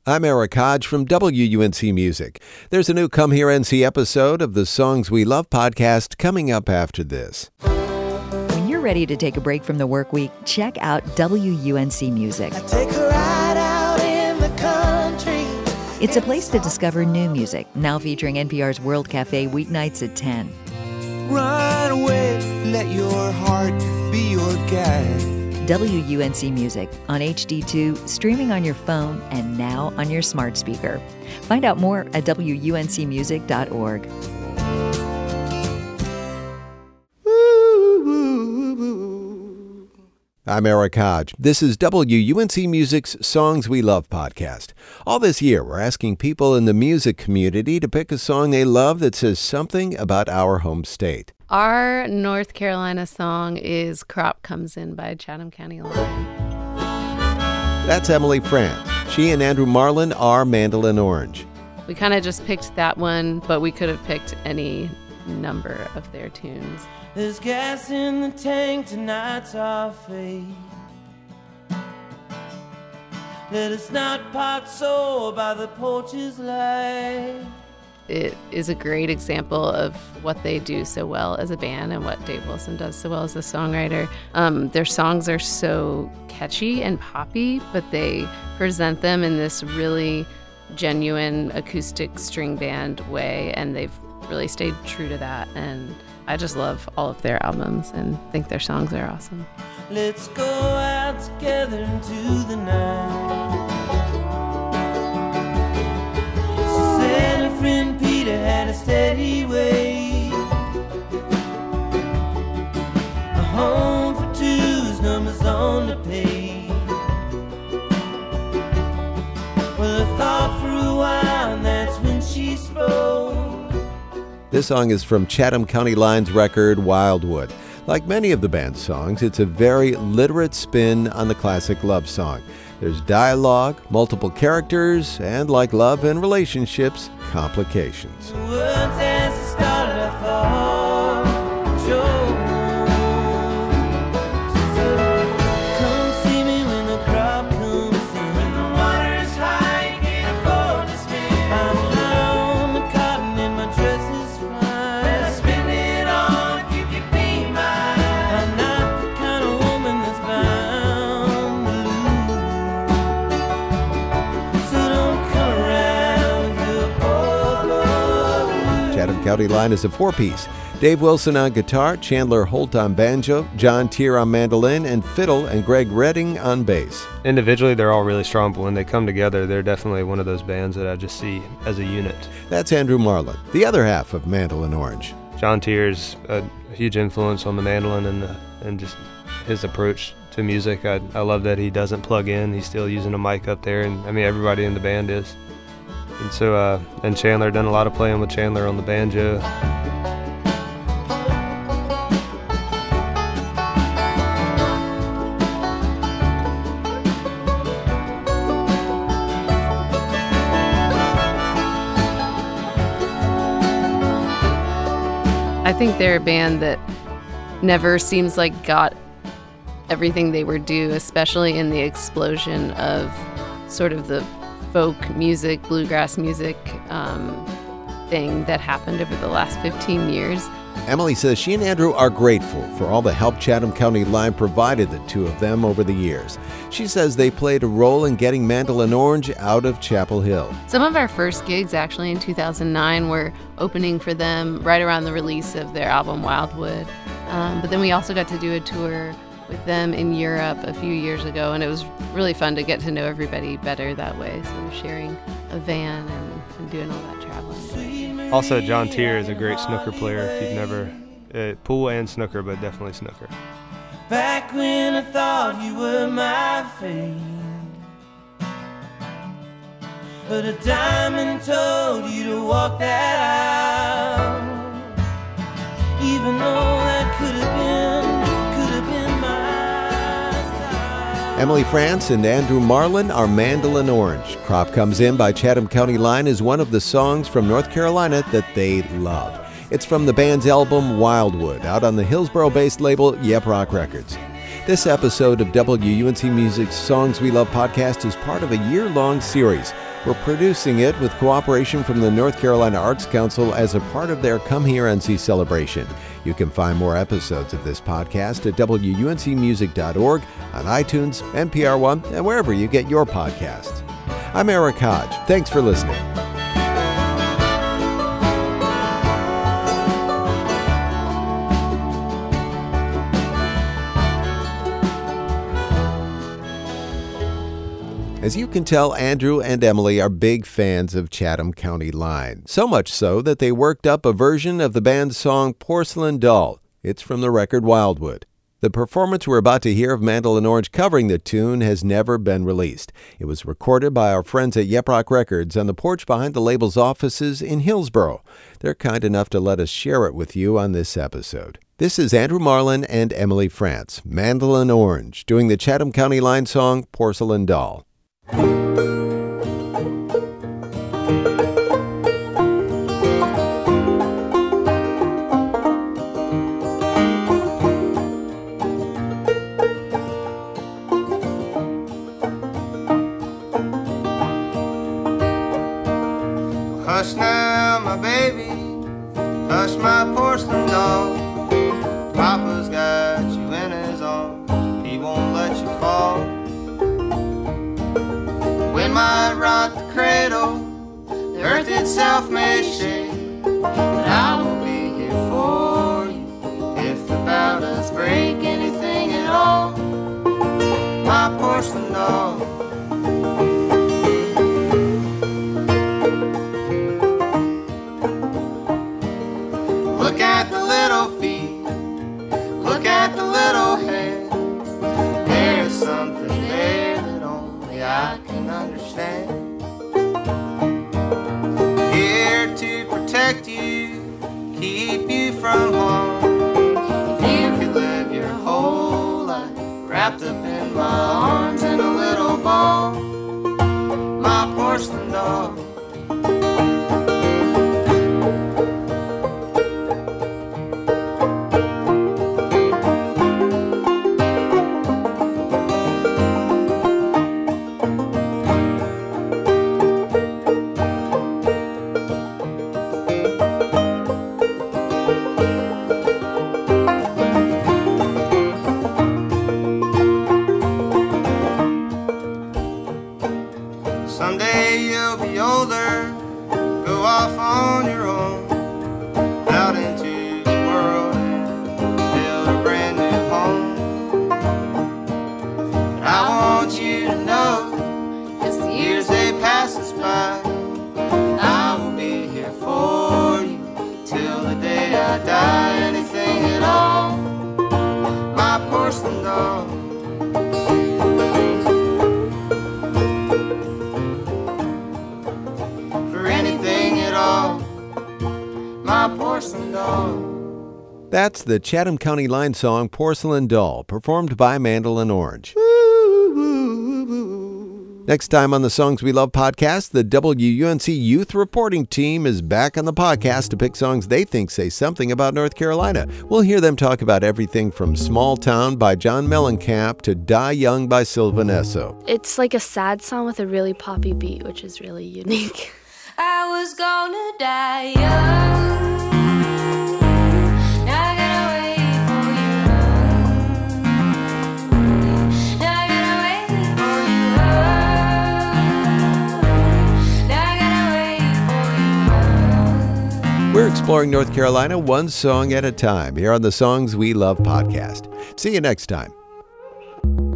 I'm Eric Hodge from WUNC Music. There's a new Come Here NC episode of the Songs We Love podcast coming up after this. When you're ready to take a break from the work week, check out WUNC Music. Take a ride out in the country. It's a place to discover new music, now featuring NPR's World Cafe weeknights at 10. Run away, let your heart be your guide. WUNC Music on HD2, streaming on your phone and now on your smart speaker. Find out more at WUNCmusic.org. I'm Eric Hodge. This is WUNC Music's Songs We Love podcast. All this year, we're asking people in the music community to pick a song they love that says something about our home state. Our North Carolina song is Crop Comes In by Chatham County Line. That's Emily France. She and Andrew Marlin are Mandolin Orange. We kind of just picked that one, but we could have picked any number of their tunes. There's gas in the tank, tonight's our fate. Let us not part so by the porch's light. It is a great example of what they do so well as a band and what Dave Wilson does so well as a songwriter. Their songs are so catchy and poppy, but they present them in this really genuine acoustic string band way, and they've really stayed true to that. And I just love all of their albums and think their songs are awesome. Let's go out together into the night. She said her friend Peter had a steady way. A home for two's numbers on the page. Well, I thought for a while, and that's when she spoke. This song is from Chatham County Line's record, Wildwood. Like many of the band's songs, it's a very literate spin on the classic love song. There's dialogue, multiple characters, and like love and relationships, complications. The words as it started, I thought, Joe. She said, come see me when the crop comes in. When the water's high, you can't afford to spend. I'm high on the cotton and my dress is fine. Better spend it on if you can be mine. I'm not the kind of woman that's bound to lose. So don't come around with your boy. Chatham County Line is a four-piece. Dave Wilson on guitar, Chandler Holt on banjo, John Tier on mandolin and fiddle, and Greg Redding on bass. Individually, they're all really strong, but when they come together, they're definitely one of those bands that I just see as a unit. That's Andrew Marlin, the other half of Mandolin Orange. John Tier's a huge influence on the mandolin and just his approach to music. I love that he doesn't plug in. He's still using a mic up there, and I mean, everybody in the band is. And so, and Chandler, done a lot of playing with Chandler on the banjo. I think they're a band that never seems like got everything they were due, especially in the explosion of sort of the folk music, bluegrass music thing that happened over the last 15 years. Emily says she and Andrew are grateful for all the help Chatham County Line provided the two of them over the years. She says they played a role in getting Mandolin Orange out of Chapel Hill. Some of our first gigs actually in 2009 were opening for them right around the release of their album Wildwood. But then we also got to do a tour with them in Europe a few years ago, and it was really fun to get to know everybody better that way. So we're sharing a van and doing all that traveling. Also, John Tier is a great snooker player. If you've never, pool and snooker, but definitely snooker. Back when I thought you were my fate, but a diamond told you to walk that out. Even though that could have been my style. Emily France and Andrew Marlin are Mandolin Orange. Crop Comes In by Chatham County Line is one of the songs from North Carolina that they love. It's from the band's album Wildwood, out on the Hillsboro-based label Yep Rock Records. This episode of WUNC Music's Songs We Love podcast is part of a year-long series We're producing it with cooperation from the North Carolina Arts Council as a part of their Come Here NC celebration. You can find more episodes of this podcast at WUNCmusic.org, on iTunes, NPR One, and wherever you get your podcasts. I'm Eric Hodge. Thanks for listening. As you can tell, Andrew and Emily are big fans of Chatham County Line. So much so that they worked up a version of the band's song Porcelain Doll. It's from the record Wildwood. The performance we're about to hear of Mandolin Orange covering the tune has never been released. It was recorded by our friends at Yep Rock Records on the porch behind the label's offices in Hillsboro. They're kind enough to let us share it with you on this episode. This is Andrew Marlin and Emily France, Mandolin Orange, doing the Chatham County Line song Porcelain Doll. Hush now, my baby, hush my porcelain doll. Papa's got you in his arms, he won't let you fall. Wind might rock the cradle, the earth itself may shake, but I will be here for you if the bow does break anything at all. My porcelain doll. Look at the little feet, look at the little hands. There's something there that only I can understand. Here to protect you, keep you from harm. If you could live your whole life wrapped up in my arms in a little ball, my porcelain doll. Someday you'll be older, go off on your own, out into the world and build a brand new home. But I want you to know, as the years they pass us by, I will be here for you till the day I die. Anything at all, my porcelain doll. My porcelain doll. That's the Chatham County Line song Porcelain Doll, performed by Mandolin Orange. Next time on the Songs We Love podcast, the WUNC Youth Reporting Team is back on the podcast to pick songs they think say something about North Carolina. We'll hear them talk about everything from Small Town by John Mellencamp to Die Young by Sylvan Esso. It's like a sad song with a really poppy beat, which is really unique. I was gonna die young. Now I gotta wait for you. Now I gotta wait for you. Now I gotta wait for you. We're exploring North Carolina one song at a time here on the Songs We Love podcast. See you next time.